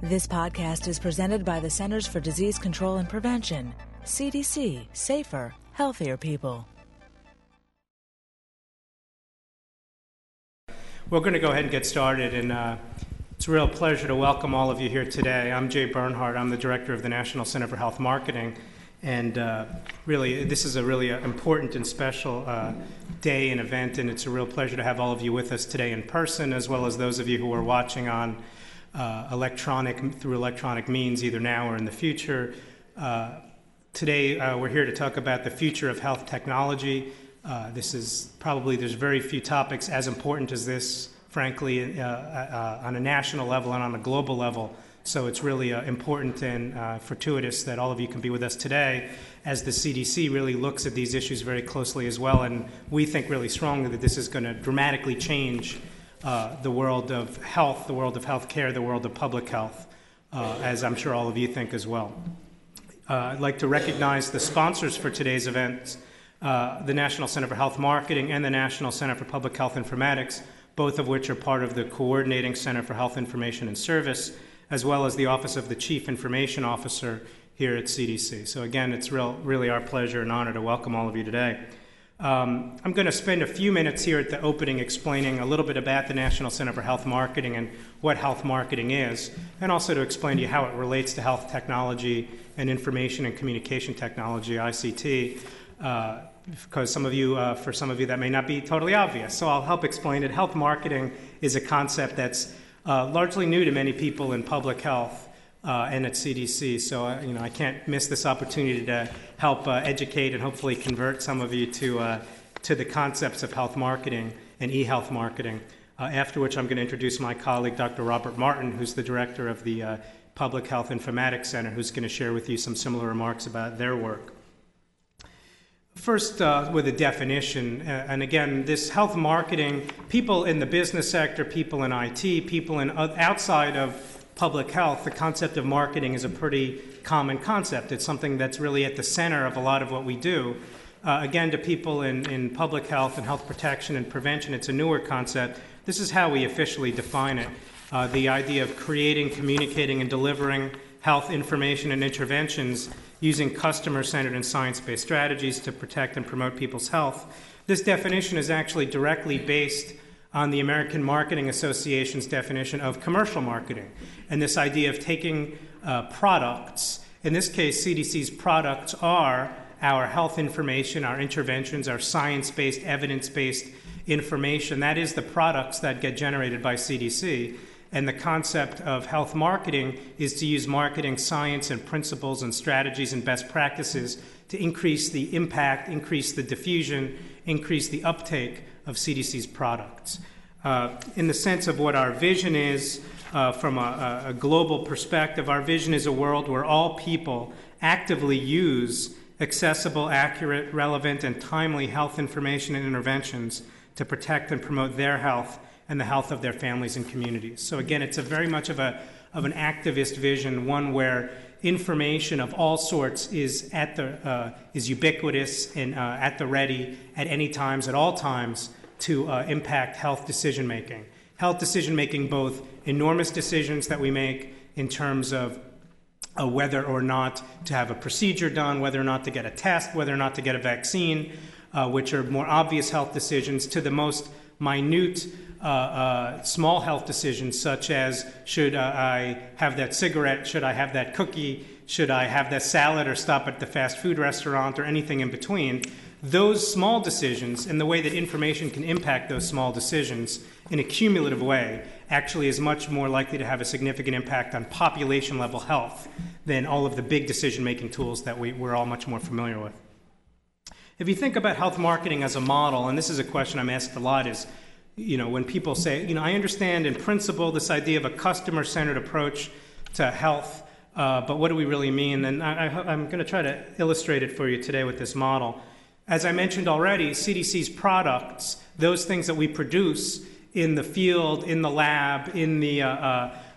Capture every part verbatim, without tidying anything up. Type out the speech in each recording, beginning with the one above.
This podcast is presented by the Centers for Disease Control and Prevention, C D C, safer, healthier people. We're going to go ahead and get started, and uh, it's a real pleasure to welcome all of you here today. I'm Jay Bernhardt. I'm the director of the National Center for Health Marketing, and uh, really, this is a really uh, important and special uh, day and event, and it's a real pleasure to have all of you with us today in person, as well as those of you who are watching on uh, electronic through electronic means, either now or in the future. Uh, today, uh, we're here to talk about the future of health technology. Uh, this is probably, there's very few topics as important as this, frankly, uh, uh, on a national level and on a global level. So it's really uh, important and uh, fortuitous that all of you can be with us today as the C D C really looks at these issues very closely as well. And we think really strongly that this is going to dramatically change uh, the world of health, the world of healthcare, the world of public health, uh, as I'm sure all of you think as well. Uh, I'd like to recognize the sponsors for today's event. Uh, the National Center for Health Marketing and the National Center for Public Health Informatics, both of which are part of the Coordinating Center for Health Information and Service, as well as the Office of the Chief Information Officer here at C D C. So again, it's real, really our pleasure and honor to welcome all of you today. Um, I'm going to spend a few minutes here at the opening explaining a little bit about the National Center for Health Marketing and what health marketing is, and also to explain to you how it relates to health technology and information and communication technology, I C T. Uh, because some of you, uh, for some of you, that may not be totally obvious. So I'll help explain it. Health marketing is a concept that's uh, largely new to many people in public health uh, and at C D C. So uh, you know, I can't miss this opportunity to help uh, educate and hopefully convert some of you to uh, to the concepts of health marketing and e-health marketing. Uh, after which, I'm going to introduce my colleague, Doctor Robert Martin, who's the director of the uh, Public Health Informatics Center, who's going to share with you some similar remarks about their work. First, uh, with a definition, uh, and again, this health marketing, people in the business sector, people in I T, people in uh, outside of public health, the concept of marketing is a pretty common concept. It's something that's really at the center of a lot of what we do. Uh, again, to people in, in public health and health protection and prevention, it's a newer concept. This is how we officially define it. Uh, the idea of creating, communicating, and delivering health information and interventions using customer-centered and science-based strategies to protect and promote people's health. This definition is actually directly based on the American Marketing Association's definition of commercial marketing, and this idea of taking uh, products, in this case, C D C's products are our health information, our interventions, our science-based, evidence-based information. That is the products that get generated by C D C. And the concept of health marketing is to use marketing science and principles and strategies and best practices to increase the impact, increase the diffusion, increase the uptake of C D C's products. Uh, in the sense of what our vision is uh, from a, a global perspective, our vision is a world where all people actively use accessible, accurate, relevant, and timely health information and interventions to protect and promote their health and the health of their families and communities. So again, it's a very much of a of an activist vision, one where information of all sorts is at the uh, is ubiquitous and uh, at the ready at any times, at all times, to uh, impact health decision making. Health decision making, both enormous decisions that we make in terms of uh, whether or not to have a procedure done, whether or not to get a test, whether or not to get a vaccine, uh, which are more obvious health decisions, to the most minute Uh, uh, small health decisions, such as should uh, I have that cigarette, should I have that cookie, should I have that salad or stop at the fast food restaurant or anything in between. Those small decisions and the way that information can impact those small decisions in a cumulative way actually is much more likely to have a significant impact on population level health than all of the big decision-making tools that we, we're all much more familiar with. If you think about health marketing as a model, and this is a question I'm asked a lot, is you know, when people say, you know, I understand in principle this idea of a customer-centered approach to health, uh, but what do we really mean? And I, I, I'm going to try to illustrate it for you today with this model. As I mentioned already, C D C's products, those things that we produce in the field, in the lab, in the uh, uh,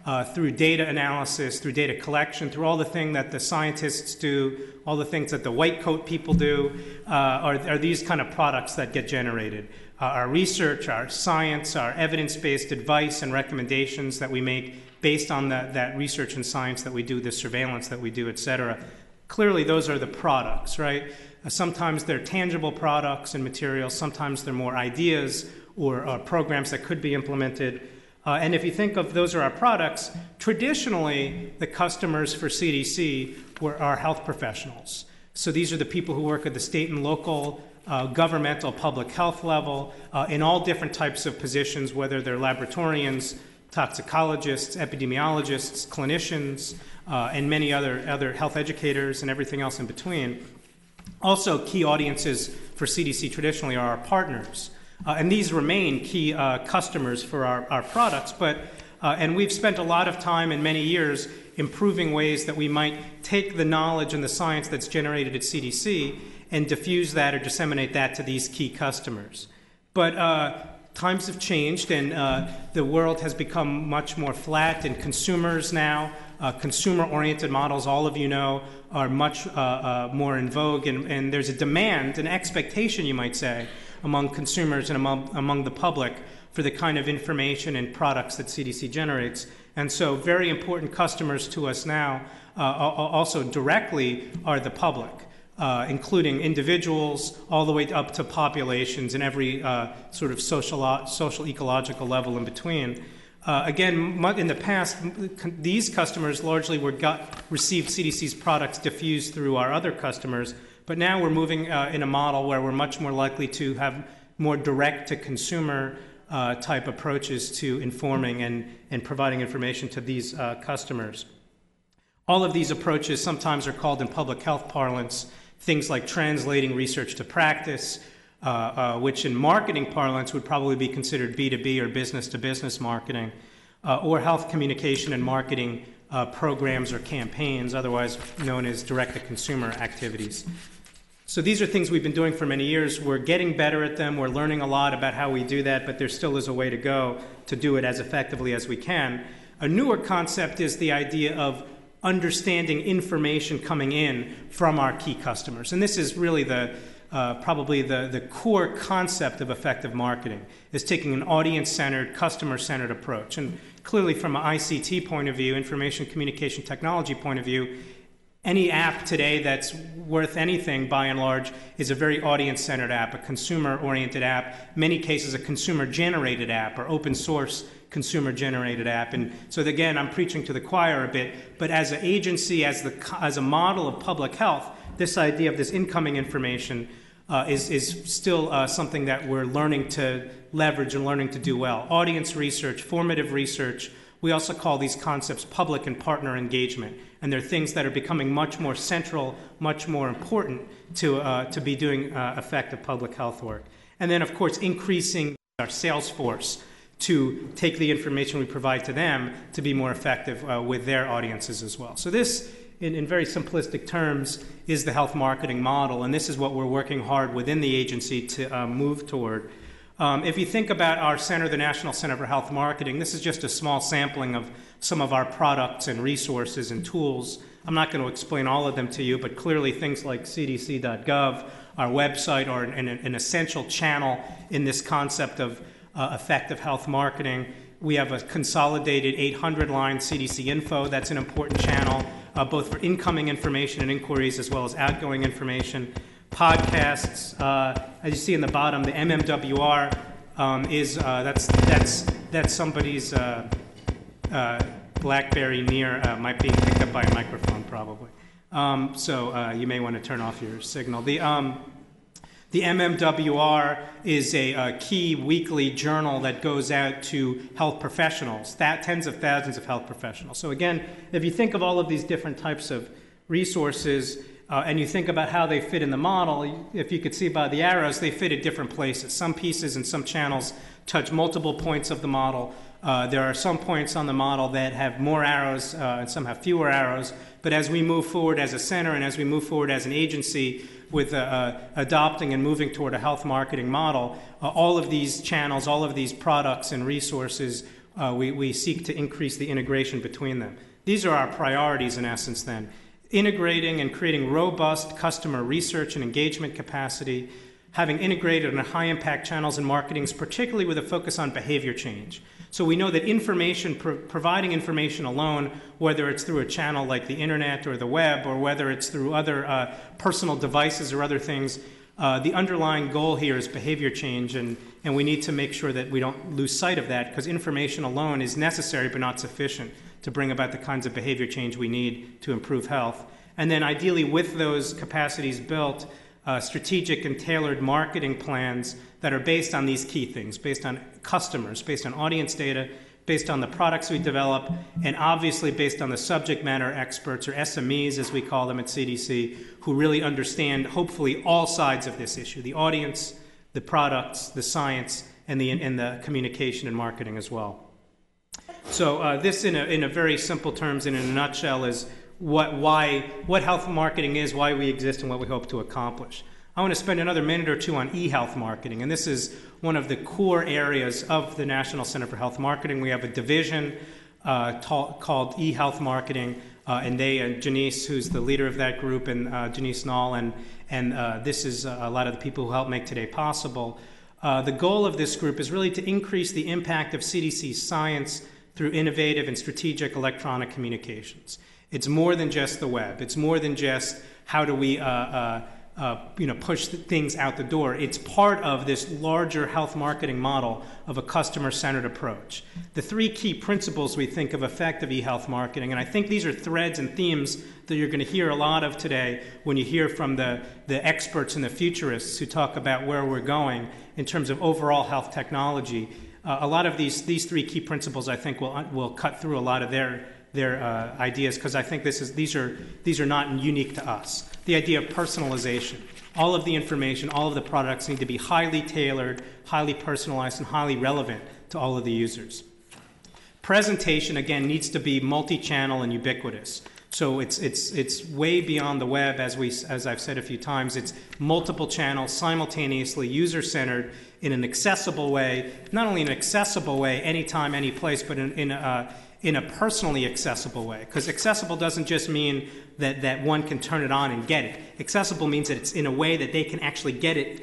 uh, through data analysis, through data collection, through all the things that the scientists do, all the things that the white coat people do, uh, are, are these kind of products that get generated. Uh, our research, our science, our evidence-based advice and recommendations that we make based on that, that research and science that we do, the surveillance that we do, et cetera. Clearly, those are the products, right? Uh, sometimes they're tangible products and materials. Sometimes they're more ideas or uh, programs that could be implemented. Uh, and if you think of those are our products, traditionally, the customers for C D C were our health professionals. So these are the people who work at the state and local uh, governmental public health level uh, in all different types of positions, whether they're laboratorians, toxicologists, epidemiologists, clinicians, uh, and many other, other health educators and everything else in between. Also, key audiences for C D C traditionally are our partners. Uh, and these remain key uh, customers for our, our products. But, uh, and we've spent a lot of time and many years improving ways that we might take the knowledge and the science that's generated at C D C and diffuse that or disseminate that to these key customers. But uh, times have changed, and uh, the world has become much more flat, and consumers now, uh, consumer-oriented models, all of you know, are much uh, uh, more in vogue, and, and there's a demand, an expectation, you might say, among consumers and among, among the public for the kind of information and products that C D C generates. And so very important customers to us now uh, also directly are the public. Uh, including individuals all the way up to populations and every uh, sort of social, social ecological level in between. Uh, again, in the past, these customers largely were got, received C D C's products diffused through our other customers, but now we're moving uh, in a model where we're much more likely to have more direct-to-consumer uh, type approaches to informing and, and providing information to these uh, customers. All of these approaches sometimes are called in public health parlance things like translating research to practice, uh, uh, which in marketing parlance would probably be considered B two B or business-to-business marketing, uh, or health communication and marketing uh, programs or campaigns, otherwise known as direct-to-consumer activities. So these are things we've been doing for many years. We're getting better at them. We're learning a lot about how we do that, but there still is a way to go to do it as effectively as we can. A newer concept is the idea of understanding information coming in from our key customers. And this is really the uh, probably the, the core concept of effective marketing, is taking an audience-centered, customer-centered approach. And clearly from an I C T point of view, information communication technology point of view, any app today that's worth anything, by and large, is a very audience-centered app, a consumer-oriented app, in many cases a consumer-generated app or open-source consumer-generated app. And so again, I'm preaching to the choir a bit, but as an agency, as, the, as a model of public health, this idea of this incoming information uh, is, is still uh, something that we're learning to leverage and learning to do well. Audience research, formative research. We also call these concepts public and partner engagement, and they're things that are becoming much more central, much more important to, uh, to be doing uh, effective public health work. And then, of course, increasing our sales force to take the information we provide to them to be more effective uh, with their audiences as well. So this, in, in very simplistic terms, is the health marketing model, and this is what we're working hard within the agency to uh, move toward. Um, if you think about our center, the National Center for Health Marketing, this is just a small sampling of some of our products and resources and tools. I'm not going to explain all of them to you, but clearly things like C D C dot gov, our website, are an, an essential channel in this concept of uh, effective health marketing. We have a consolidated eight hundred line C D C info. That's an important channel, uh, both for incoming information and inquiries as well as outgoing information. Podcasts, uh, as you see in the bottom, the M M W R um, is uh, that's that's that's somebody's uh, uh, BlackBerry near uh, might be picked up by a microphone probably. Um, so uh, you may want to turn off your signal. The um, the M M W R is a, a key weekly journal that goes out to health professionals, that tens of thousands of health professionals. So again, if you think of all of these different types of resources, Uh, and you think about how they fit in the model, if you could see by the arrows, they fit at different places. Some pieces and some channels touch multiple points of the model. Uh, there are some points on the model that have more arrows uh, and some have fewer arrows. But as we move forward as a center and as we move forward as an agency with uh, uh, adopting and moving toward a health marketing model, uh, all of these channels, all of these products and resources uh, we, we seek to increase the integration between them. These are our priorities in essence then. Integrating and creating robust customer research and engagement capacity, having integrated in high-impact channels and marketings, particularly with a focus on behavior change. So we know that information, pro providing information alone, whether it's through a channel like the internet or the web, or whether it's through other uh, personal devices or other things, uh, the underlying goal here is behavior change, and, and we need to make sure that we don't lose sight of that, because information alone is necessary but not sufficient to bring about the kinds of behavior change we need to improve health. And then ideally with those capacities built, Uh, strategic and tailored marketing plans that are based on these key things, based on customers, based on audience data, based on the products we develop, and obviously based on the subject matter experts, or S M Es as we call them at C D C, who really understand, hopefully, all sides of this issue, the audience, the products, the science, and the, and the communication and marketing as well. So uh, this, in a, in a very simple terms, and in a nutshell, is What, why, what health marketing is, why we exist, and what we hope to accomplish. I want to spend another minute or two on e-health marketing, and this is one of the core areas of the National Center for Health Marketing. We have a division uh, called e-health marketing, uh, and they, and Janice, who's the leader of that group, and uh, Janice Nall, and, and uh, this is a lot of the people who help make today possible. Uh, the goal of this group is really to increase the impact of C D C science through innovative and strategic electronic communications. It's more than just the web. It's more than just how do we uh, uh, uh, you know, push things out the door. It's part of this larger health marketing model of a customer-centered approach. The three key principles we think of effective e-health marketing, and I think these are threads and themes that you're going to hear a lot of today when you hear from the, the experts and the futurists who talk about where we're going in terms of overall health technology. Uh, a lot of these, these three key principles, I think, will, will cut through a lot of their their uh, ideas, because I think this is, these, are, these are not unique to us. The idea of personalization. All of the information, all of the products need to be highly tailored, highly personalized, and highly relevant to all of the users. Presentation, again, needs to be multi-channel and ubiquitous. So it's, it's, it's way beyond the web, as, we, as I've said a few times. It's multiple channels, simultaneously, user-centered, in an accessible way, not only in an accessible way, anytime, any place, but in, in a, in a personally accessible way. Because accessible doesn't just mean that, that one can turn it on and get it. Accessible means that it's in a way that they can actually get it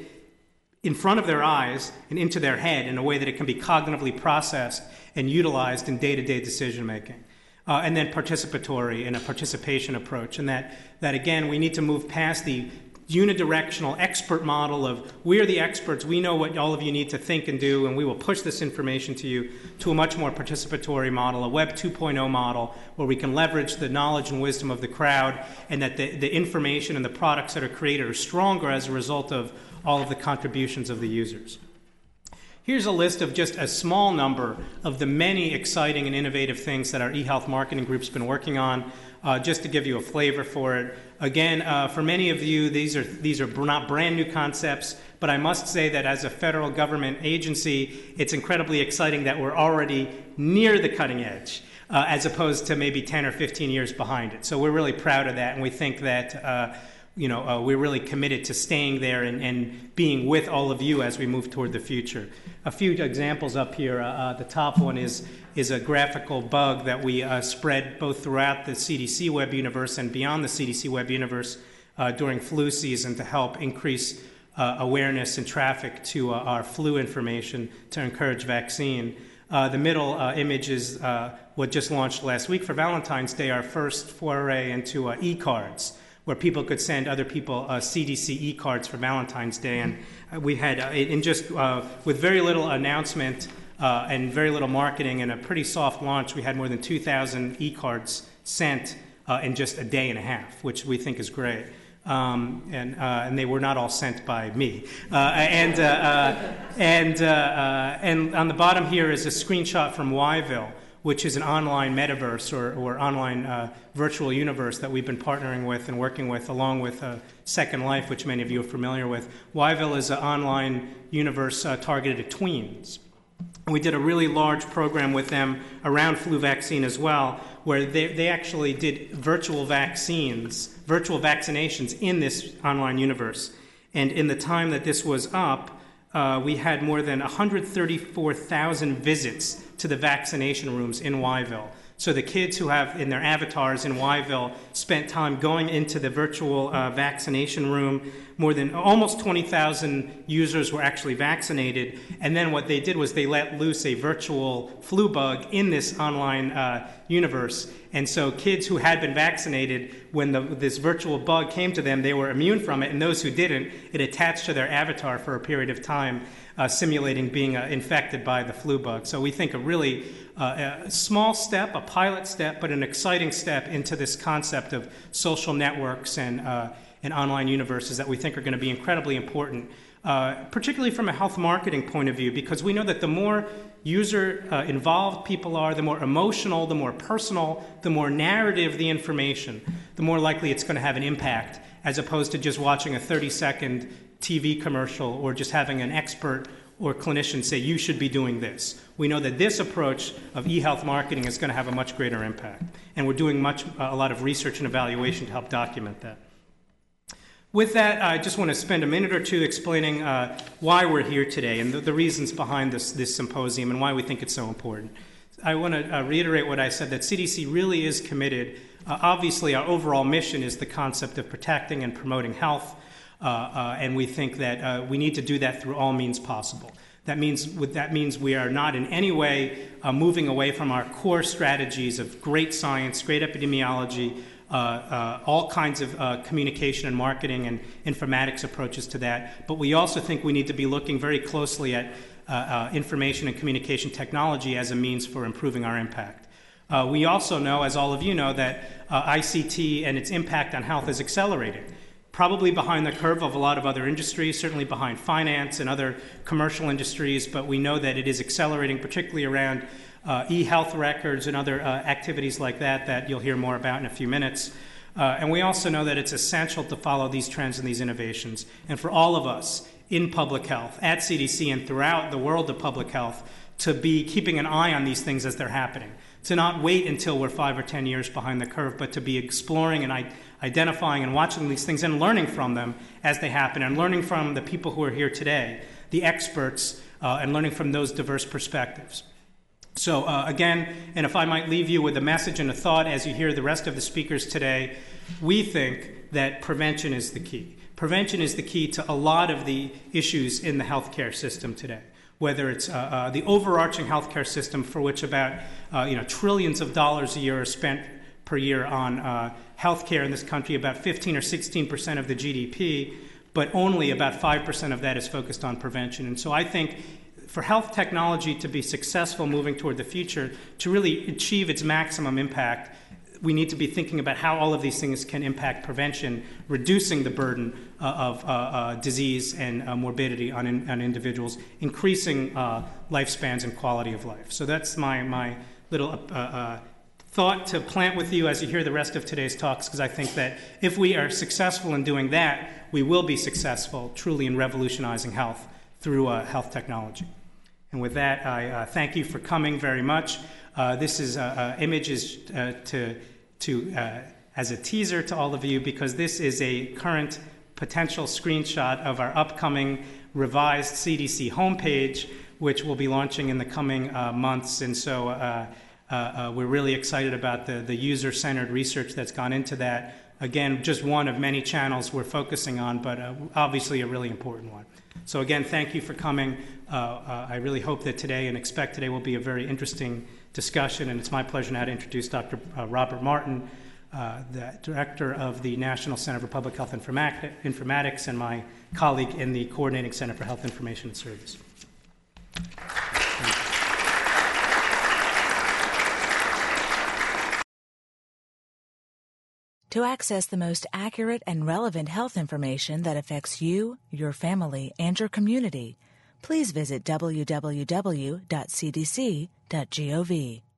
in front of their eyes and into their head in a way that it can be cognitively processed and utilized in day-to-day decision-making. Uh, and then participatory in a participation approach. And that, that, again, we need to move past the unidirectional expert model of we are the experts, we know what all of you need to think and do, and we will push this information to you, to a much more participatory model, a Web two point oh model, where we can leverage the knowledge and wisdom of the crowd, and that the, the information and the products that are created are stronger as a result of all of the contributions of the users. Here's a list of just a small number of the many exciting and innovative things that our e-health marketing group's been working on, uh, just to give you a flavor for it. Again, uh, for many of you, these are, these are not brand new concepts, but I must say that as a federal government agency, it's incredibly exciting that we're already near the cutting edge, uh, as opposed to maybe ten or fifteen years behind it. So we're really proud of that, and we think that uh, you know, uh, we're really committed to staying there and, and being with all of you as we move toward the future. A few examples up here. Uh, uh, the top one is, is a graphical bug that we uh, spread both throughout the C D C web universe and beyond the C D C web universe uh, during flu season to help increase uh, awareness and traffic to uh, our flu information to encourage vaccine. Uh, the middle uh, image is uh, what just launched last week for Valentine's Day, our first foray into uh, e-cards, where people could send other people uh, C D C e-cards for Valentine's Day. And uh, we had, uh, in just uh, with very little announcement uh, and very little marketing and a pretty soft launch, we had more than two thousand e-cards sent uh, in just a day and a half, which we think is great. Um, and, uh, and they were not all sent by me. Uh, and, uh, uh, and, uh, uh, and on the bottom here is a screenshot from Yville, which is an online metaverse or, or online uh, virtual universe that we've been partnering with and working with, along with uh, Second Life, which many of you are familiar with. Yville is an online universe uh, targeted at tweens. And we did a really large program with them around flu vaccine as well, where they, they actually did virtual vaccines, virtual vaccinations in this online universe. And in the time that this was up, uh, we had more than one hundred thirty-four thousand visits to the vaccination rooms in Yville. So the kids who have in their avatars in Yville spent time going into the virtual uh, vaccination room. More than almost twenty thousand users were actually vaccinated. And then what they did was they let loose a virtual flu bug in this online uh, universe. And so kids who had been vaccinated, when the, this virtual bug came to them, they were immune from it. And those who didn't, it attached to their avatar for a period of time, uh, simulating being uh, infected by the flu bug. So we think a really uh, a small step, a pilot step, but an exciting step into this concept of social networks and, uh, and online universes that we think are going to be incredibly important, uh, particularly from a health marketing point of view, because we know that the more user uh, involved people are, the more emotional, the more personal, the more narrative the information, the more likely it's going to have an impact, as opposed to just watching a thirty second T V commercial or just having an expert or clinician say, you should be doing this. We know that this approach of e-health marketing is going to have a much greater impact. And we're doing much, uh, a lot of research and evaluation to help document that. With that, I just want to spend a minute or two explaining uh, why we're here today and the, the reasons behind this, this symposium and why we think it's so important. I want to uh, reiterate what I said, that C D C really is committed. Uh, obviously, our overall mission is the concept of protecting and promoting health, uh, uh, and we think that uh, we need to do that through all means possible. That means, that means we are not in any way uh, moving away from our core strategies of great science, great epidemiology, Uh, uh, all kinds of uh, communication and marketing and informatics approaches to that. But we also think we need to be looking very closely at uh, uh, information and communication technology as a means for improving our impact. Uh, we also know, as all of you know, that uh, I C T and its impact on health is accelerating, probably behind the curve of a lot of other industries, certainly behind finance and other commercial industries, but we know that it is accelerating, particularly around Uh, e-health records and other uh, activities like that that you'll hear more about in a few minutes. Uh, and we also know that it's essential to follow these trends and these innovations. And for all of us in public health, at C D C and throughout the world of public health, to be keeping an eye on these things as they're happening. To not wait until we're five or ten years behind the curve, but to be exploring and I- identifying and watching these things and learning from them as they happen, and learning from the people who are here today, the experts, uh, and learning from those diverse perspectives. So uh, again, and if I might leave you with a message and a thought as you hear the rest of the speakers today, we think that prevention is the key. Prevention is the key to a lot of the issues in the healthcare system today, whether it's uh, uh, the overarching healthcare system, for which about uh, you know trillions of dollars a year are spent per year on uh, healthcare in this country, about fifteen or sixteen percent of the G D P, but only about five percent of that is focused on prevention. And so I think for health technology to be successful moving toward the future, to really achieve its maximum impact, we need to be thinking about how all of these things can impact prevention, reducing the burden uh, of uh, uh, disease and uh, morbidity on, in, on individuals, increasing uh, lifespans and quality of life. So that's my, my little uh, uh, thought to plant with you as you hear the rest of today's talks, because I think that if we are successful in doing that, we will be successful truly in revolutionizing health through uh, health technology. And with that, I uh, thank you for coming very much. Uh, this is uh, uh, image is uh, to to uh, as a teaser to all of you, because this is a current potential screenshot of our upcoming revised C D C homepage, which we'll be launching in the coming uh, months. And so uh, uh, uh, we're really excited about the the user-centered research that's gone into that. Again, just one of many channels we're focusing on, but uh, obviously a really important one. So again, thank you for coming. Uh, uh, I really hope that today and expect today will be a very interesting discussion, and it's my pleasure now to introduce Doctor Uh, Robert Martin, uh, the Director of the National Center for Public Health Informat- Informatics and my colleague in the Coordinating Center for Health Information and Service. To access the most accurate and relevant health information that affects you, your family, and your community, please visit w w w dot c d c dot gov.